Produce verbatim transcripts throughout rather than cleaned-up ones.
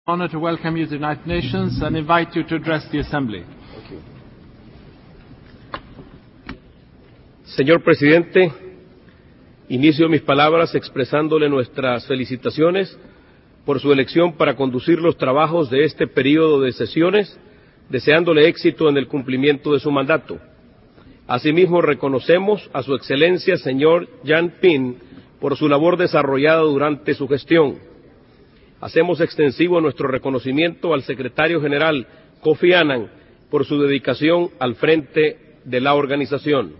Honor to welcome you to the United Nations and invite you to address the Assembly. Señor Presidente, inicio mis palabras expresándole nuestras felicitaciones por su elección para conducir los trabajos de este período de sesiones, deseándole éxito en el cumplimiento de su mandato. Asimismo, reconocemos a Su Excelencia, señor Jan Ping, por su labor desarrollada durante su gestión. Hacemos extensivo nuestro reconocimiento al Secretario General Kofi Annan por su dedicación al frente de la organización.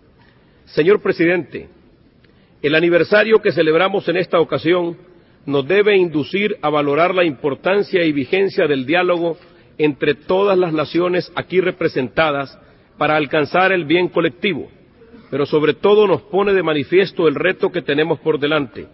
Señor Presidente, el aniversario que celebramos en esta ocasión nos debe inducir a valorar la importancia y vigencia del diálogo entre todas las naciones aquí representadas para alcanzar el bien colectivo, pero sobre todo nos pone de manifiesto el reto que tenemos por delante.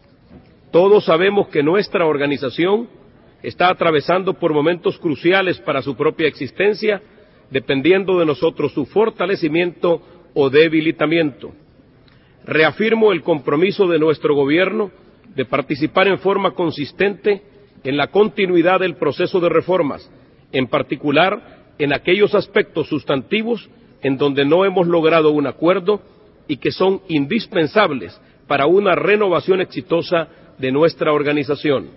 Todos sabemos que nuestra organización está atravesando por momentos cruciales para su propia existencia, dependiendo de nosotros su fortalecimiento o debilitamiento. Reafirmo el compromiso de nuestro gobierno de participar en forma consistente en la continuidad del proceso de reformas, en particular en aquellos aspectos sustantivos en donde no hemos logrado un acuerdo y que son indispensables para una renovación exitosa de nuestra organización.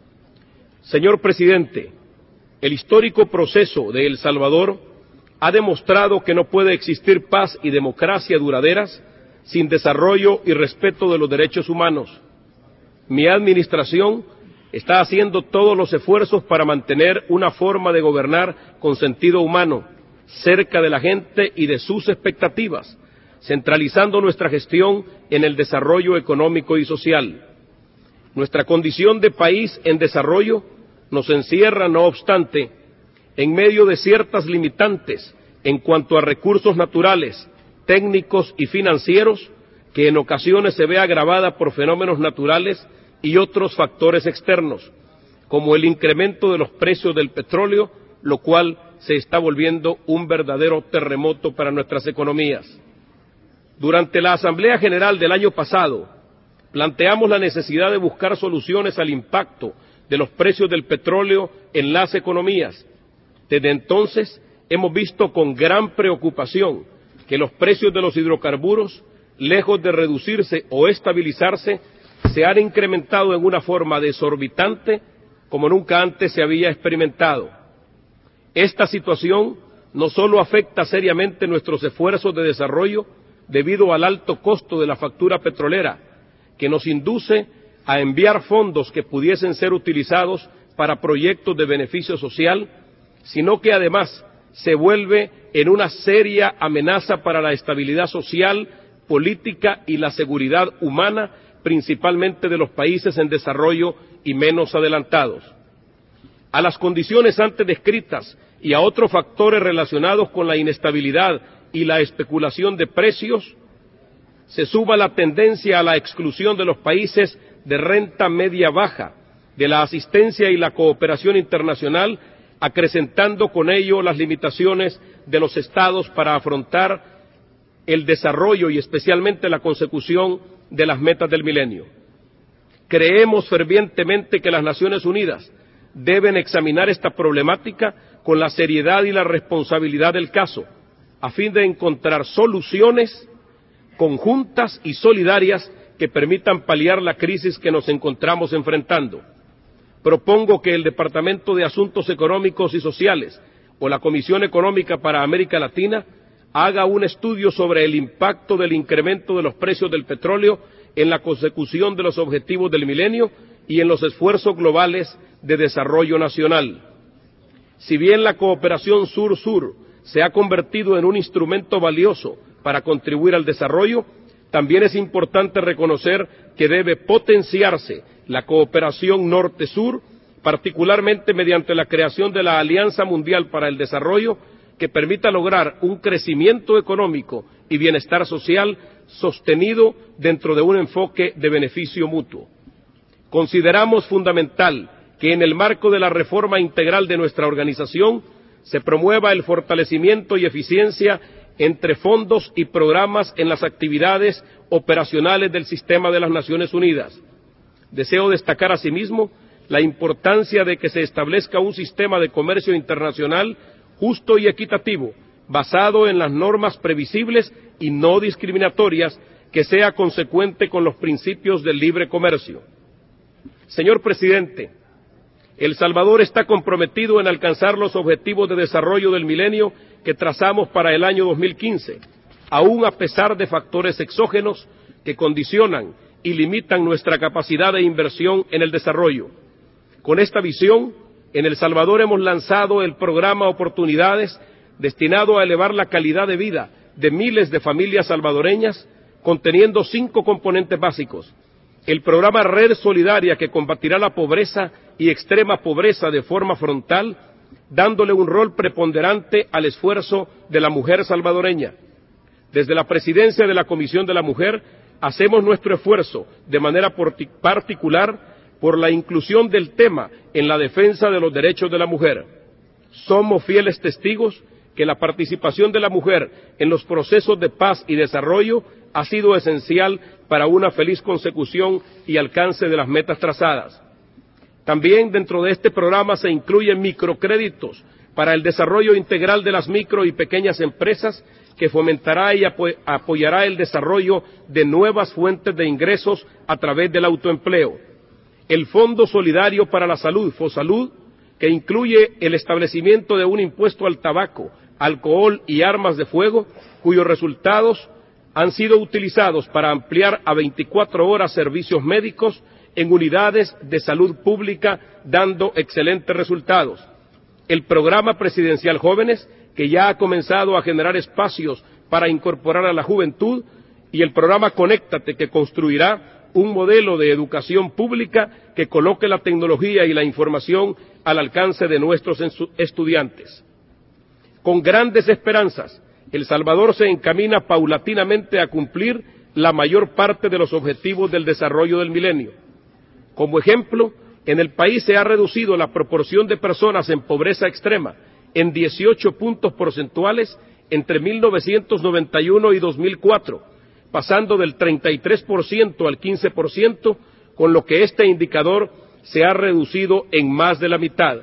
Señor Presidente, el histórico proceso de El Salvador ha demostrado que no puede existir paz y democracia duraderas sin desarrollo y respeto de los derechos humanos. Mi administración está haciendo todos los esfuerzos para mantener una forma de gobernar con sentido humano, cerca de la gente y de sus expectativas, centralizando nuestra gestión en el desarrollo económico y social. Nuestra condición de país en desarrollo nos encierra, no obstante, en medio de ciertas limitantes en cuanto a recursos naturales, técnicos y financieros, que en ocasiones se ve agravada por fenómenos naturales y otros factores externos, como el incremento de los precios del petróleo, lo cual se está volviendo un verdadero terremoto para nuestras economías. Durante la Asamblea General del año pasado, planteamos la necesidad de buscar soluciones al impacto de los precios del petróleo en las economías. Desde entonces hemos visto con gran preocupación que los precios de los hidrocarburos, lejos de reducirse o estabilizarse, se han incrementado en una forma desorbitante como nunca antes se había experimentado. Esta situación no solo afecta seriamente nuestros esfuerzos de desarrollo debido al alto costo de la factura petrolera, que nos induce a enviar fondos que pudiesen ser utilizados para proyectos de beneficio social, sino que además se vuelve en una seria amenaza para la estabilidad social, política y la seguridad humana, principalmente de los países en desarrollo y menos adelantados. A las condiciones antes descritas y a otros factores relacionados con la inestabilidad y la especulación de precios, se suma la tendencia a la exclusión de los países de renta media baja de la asistencia y la cooperación internacional, acrecentando con ello las limitaciones de los estados para afrontar el desarrollo y especialmente la consecución de las metas del milenio. Creemos fervientemente que las Naciones Unidas deben examinar esta problemática con la seriedad y la responsabilidad del caso, a fin de encontrar soluciones conjuntas y solidarias que permitan paliar la crisis que nos encontramos enfrentando. Propongo que el Departamento de Asuntos Económicos y Sociales o la Comisión Económica para América Latina haga un estudio sobre el impacto del incremento de los precios del petróleo en la consecución de los objetivos del milenio y en los esfuerzos globales de desarrollo nacional. Si bien la cooperación sur-sur se ha convertido en un instrumento valioso para contribuir al desarrollo, también es importante reconocer que debe potenciarse la cooperación norte-sur, particularmente mediante la creación de la Alianza Mundial para el Desarrollo, que permita lograr un crecimiento económico y bienestar social sostenido dentro de un enfoque de beneficio mutuo. Consideramos fundamental que en el marco de la reforma integral de nuestra organización se promueva el fortalecimiento y eficiencia entre fondos y programas en las actividades operacionales del sistema de las Naciones Unidas. Deseo destacar asimismo la importancia de que se establezca un sistema de comercio internacional justo y equitativo, basado en las normas previsibles y no discriminatorias, que sea consecuente con los principios del libre comercio. Señor presidente, El Salvador está comprometido en alcanzar los objetivos de desarrollo del milenio que trazamos para el año dos mil quince, aun a pesar de factores exógenos que condicionan y limitan nuestra capacidad de inversión en el desarrollo. Con esta visión, en El Salvador hemos lanzado el programa Oportunidades, destinado a elevar la calidad de vida de miles de familias salvadoreñas, conteniendo cinco componentes básicos: el programa Red Solidaria, que combatirá la pobreza y extrema pobreza de forma frontal, dándole un rol preponderante al esfuerzo de la mujer salvadoreña. Desde la presidencia de la Comisión de la Mujer, hacemos nuestro esfuerzo de manera particular por la inclusión del tema en la defensa de los derechos de la mujer. Somos fieles testigos que la participación de la mujer en los procesos de paz y desarrollo ha sido esencial para una feliz consecución y alcance de las metas trazadas. También dentro de este programa se incluyen microcréditos para el desarrollo integral de las micro y pequeñas empresas, que fomentará y apo apoyará el desarrollo de nuevas fuentes de ingresos a través del autoempleo. El Fondo Solidario para la Salud, FOSALUD, que incluye el establecimiento de un impuesto al tabaco, alcohol y armas de fuego, cuyos resultados han sido utilizados para ampliar a veinticuatro horas servicios médicos en unidades de salud pública, dando excelentes resultados. El programa presidencial Jóvenes, que ya ha comenzado a generar espacios para incorporar a la juventud, y el programa Conéctate, que construirá un modelo de educación pública que coloque la tecnología y la información al alcance de nuestros estudiantes. Con grandes esperanzas, El Salvador se encamina paulatinamente a cumplir la mayor parte de los objetivos del desarrollo del milenio. Como ejemplo, en el país se ha reducido la proporción de personas en pobreza extrema en dieciocho puntos porcentuales entre mil novecientos noventa y uno y dos mil cuatro, pasando del treinta y tres por ciento al quince por ciento, con lo que este indicador se ha reducido en más de la mitad.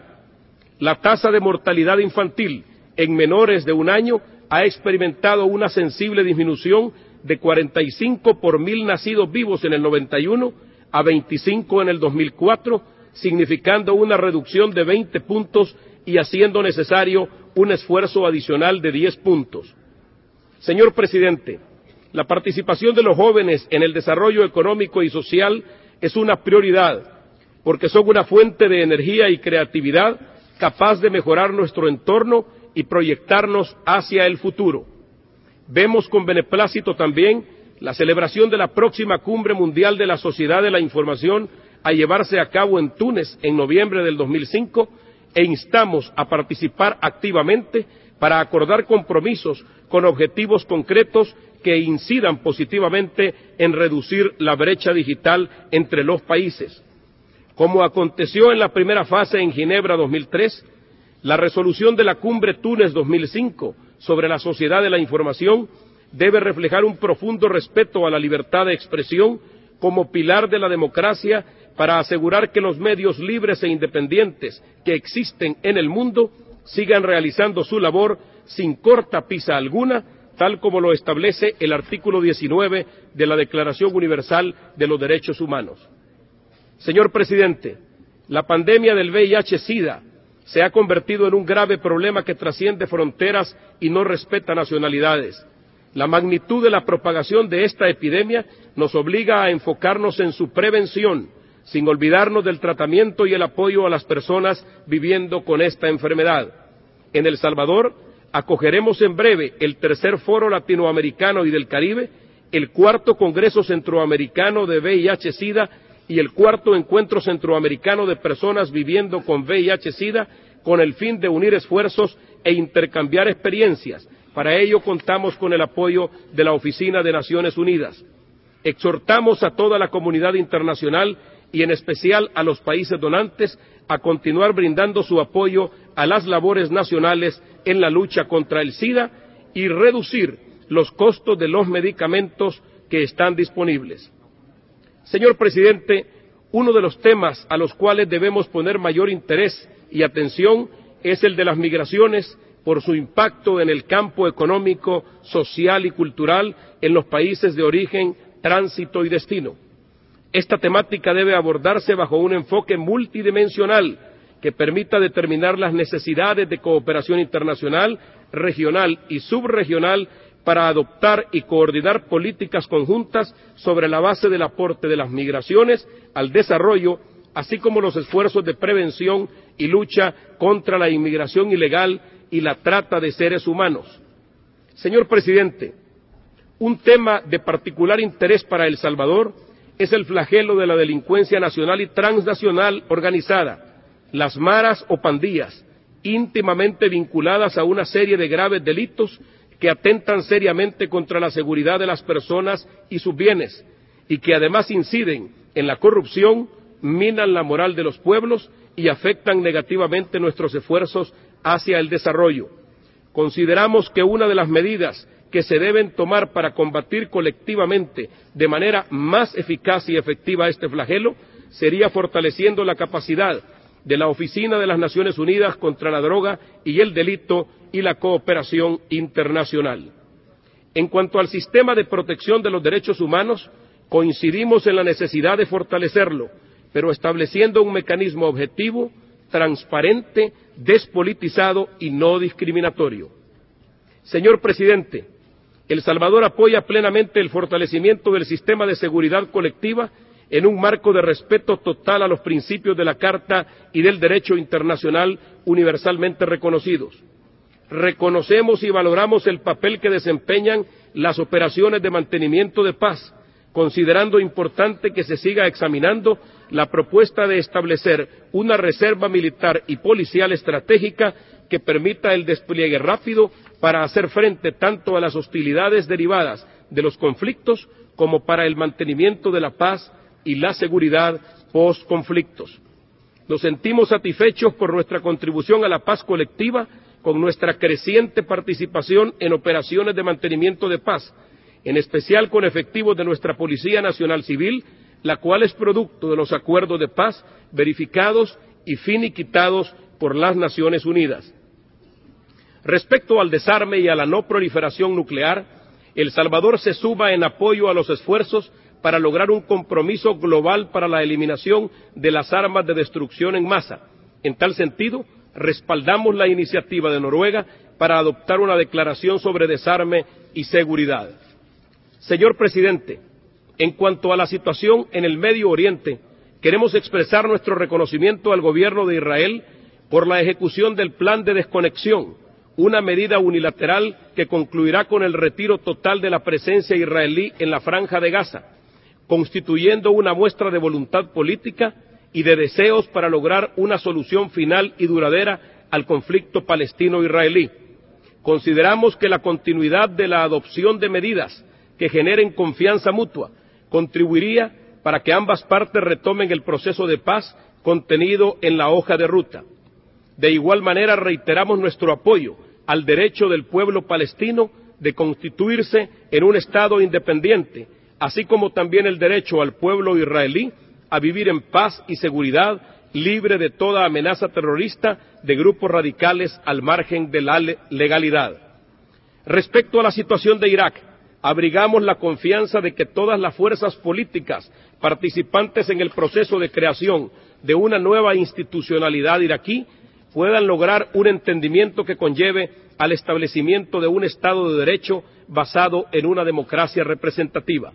La tasa de mortalidad infantil en menores de un año ha experimentado una sensible disminución de cuarenta y cinco por mil nacidos vivos en el noventa y uno a veinticinco en el dos mil cuatro, significando una reducción de veinte puntos y haciendo necesario un esfuerzo adicional de diez puntos. Señor presidente, la participación de los jóvenes en el desarrollo económico y social es una prioridad, porque son una fuente de energía y creatividad capaz de mejorar nuestro entorno y proyectarnos hacia el futuro. Vemos con beneplácito también la celebración de la próxima Cumbre Mundial de la Sociedad de la Información, a llevarse a cabo en Túnez en noviembre del dos mil cinco, e instamos a participar activamente para acordar compromisos con objetivos concretos que incidan positivamente en reducir la brecha digital entre los países. Como aconteció en la primera fase en Ginebra dos mil tres, la resolución de la Cumbre Túnez dos mil cinco sobre la sociedad de la información debe reflejar un profundo respeto a la libertad de expresión como pilar de la democracia, para asegurar que los medios libres e independientes que existen en el mundo sigan realizando su labor sin cortapisa alguna, tal como lo establece el artículo diecinueve de la Declaración Universal de los Derechos Humanos. Señor presidente, la pandemia del V I H SIDA se ha convertido en un grave problema que trasciende fronteras y no respeta nacionalidades. La magnitud de la propagación de esta epidemia nos obliga a enfocarnos en su prevención, sin olvidarnos del tratamiento y el apoyo a las personas viviendo con esta enfermedad. En El Salvador acogeremos en breve el tercer Foro Latinoamericano y del Caribe, el cuarto Congreso Centroamericano de V I H SIDA y el cuarto Encuentro Centroamericano de Personas Viviendo con V I H SIDA, con el fin de unir esfuerzos e intercambiar experiencias. Para ello contamos con el apoyo de la Oficina de Naciones Unidas. Exhortamos a toda la comunidad internacional y en especial a los países donantes a continuar brindando su apoyo a las labores nacionales en la lucha contra el SIDA y reducir los costos de los medicamentos que están disponibles. Señor presidente, Uno de los temas a los cuales debemos poner mayor interés y atención es el de las migraciones por su impacto en el campo económico, social y cultural en los países de origen, tránsito y destino. Esta temática debe abordarse bajo un enfoque multidimensional que permita determinar las necesidades de cooperación internacional, regional y subregional para adoptar y coordinar políticas conjuntas sobre la base del aporte de las migraciones al desarrollo, así como los esfuerzos de prevención y lucha contra la inmigración ilegal y la trata de seres humanos. Señor Presidente, un tema de particular interés para El Salvador es el flagelo de la delincuencia nacional y transnacional organizada, las maras o pandillas, íntimamente vinculadas a una serie de graves delitos que atentan seriamente contra la seguridad de las personas y sus bienes, y que además inciden en la corrupción, minan la moral de los pueblos y afectan negativamente nuestros esfuerzos hacia el desarrollo. Consideramos que una de las medidas que se deben tomar para combatir colectivamente de manera más eficaz y efectiva este flagelo sería fortaleciendo la capacidad de la Oficina de las Naciones Unidas contra la Droga y el Delito y la cooperación internacional. En cuanto al sistema de protección de los derechos humanos, coincidimos en la necesidad de fortalecerlo, pero estableciendo un mecanismo objetivo, transparente, despolitizado y no discriminatorio. Señor Presidente, El Salvador apoya plenamente el fortalecimiento del sistema de seguridad colectiva en un marco de respeto total a los principios de la Carta y del derecho internacional universalmente reconocidos. Reconocemos y valoramos el papel que desempeñan las operaciones de mantenimiento de paz, considerando importante que se siga examinando la propuesta de establecer una reserva militar y policial estratégica que permita el despliegue rápido para hacer frente tanto a las hostilidades derivadas de los conflictos como para el mantenimiento de la paz y la seguridad post-conflictos. Nos sentimos satisfechos por nuestra contribución a la paz colectiva con nuestra creciente participación en operaciones de mantenimiento de paz, en especial con efectivos de nuestra Policía Nacional Civil, la cual es producto de los acuerdos de paz verificados y finiquitados por las Naciones Unidas. Respecto al desarme y a la no proliferación nuclear, El Salvador se suma en apoyo a los esfuerzos para lograr un compromiso global para la eliminación de las armas de destrucción en masa. En tal sentido, respaldamos la iniciativa de Noruega para adoptar una declaración sobre desarme y seguridad. Señor Presidente, en cuanto a la situación en el Medio Oriente, queremos expresar nuestro reconocimiento al gobierno de Israel por la ejecución del plan de desconexión, una medida unilateral que concluirá con el retiro total de la presencia israelí en la Franja de Gaza, constituyendo una muestra de voluntad política y de deseos para lograr una solución final y duradera al conflicto palestino-israelí. Consideramos que la continuidad de la adopción de medidas que generen confianza mutua contribuiría para que ambas partes retomen el proceso de paz contenido en la hoja de ruta. De igual manera, reiteramos nuestro apoyo al derecho del pueblo palestino de constituirse en un Estado independiente, así como también el derecho al pueblo israelí a vivir en paz y seguridad, libre de toda amenaza terrorista de grupos radicales al margen de la legalidad. Respecto a la situación de Irak, abrigamos la confianza de que todas las fuerzas políticas participantes en el proceso de creación de una nueva institucionalidad iraquí puedan lograr un entendimiento que conlleve al establecimiento de un Estado de Derecho basado en una democracia representativa.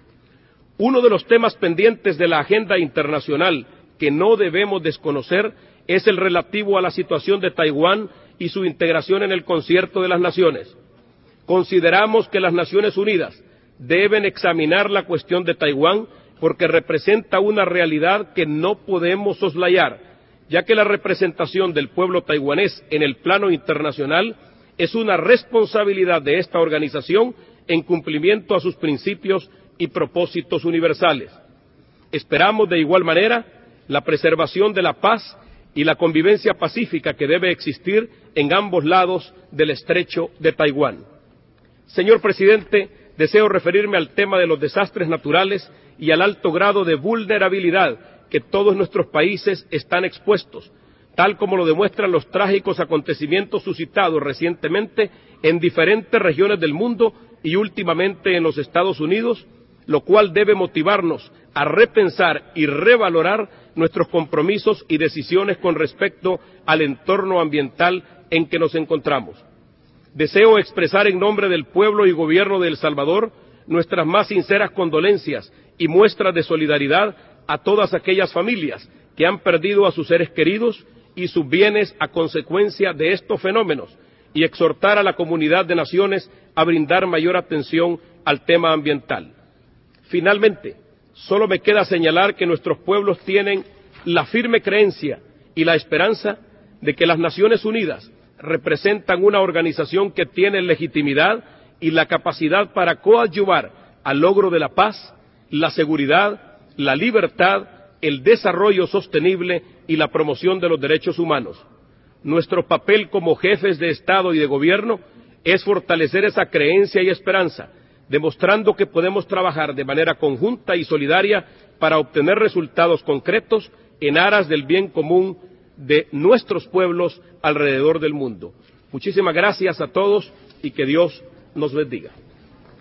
Uno de los temas pendientes de la agenda internacional que no debemos desconocer es el relativo a la situación de Taiwán y su integración en el Concierto de las Naciones. Consideramos que las Naciones Unidas deben examinar la cuestión de Taiwán porque representa una realidad que no podemos soslayar, ya que la representación del pueblo taiwanés en el plano internacional es una responsabilidad de esta organización en cumplimiento a sus principios y propósitos universales. Esperamos de igual manera la preservación de la paz y la convivencia pacífica que debe existir en ambos lados del estrecho de Taiwán. Señor Presidente, deseo referirme al tema de los desastres naturales y al alto grado de vulnerabilidad que todos nuestros países están expuestos, tal como lo demuestran los trágicos acontecimientos suscitados recientemente en diferentes regiones del mundo y últimamente en los Estados Unidos, lo cual debe motivarnos a repensar y revalorar nuestros compromisos y decisiones con respecto al entorno ambiental en que nos encontramos. Deseo expresar en nombre del pueblo y gobierno de El Salvador nuestras más sinceras condolencias y muestras de solidaridad a todas aquellas familias que han perdido a sus seres queridos y sus bienes a consecuencia de estos fenómenos, y exhortar a la comunidad de naciones a brindar mayor atención al tema ambiental. Finalmente, solo me queda señalar que nuestros pueblos tienen la firme creencia y la esperanza de que las Naciones Unidas representan una organización que tiene legitimidad y la capacidad para coadyuvar al logro de la paz, la seguridad, la libertad, el desarrollo sostenible y la promoción de los derechos humanos. Nuestro papel como jefes de Estado y de Gobierno es fortalecer esa creencia y esperanza, demostrando que podemos trabajar de manera conjunta y solidaria para obtener resultados concretos en aras del bien común de nuestros pueblos alrededor del mundo. Muchísimas gracias a todos y que Dios nos bendiga.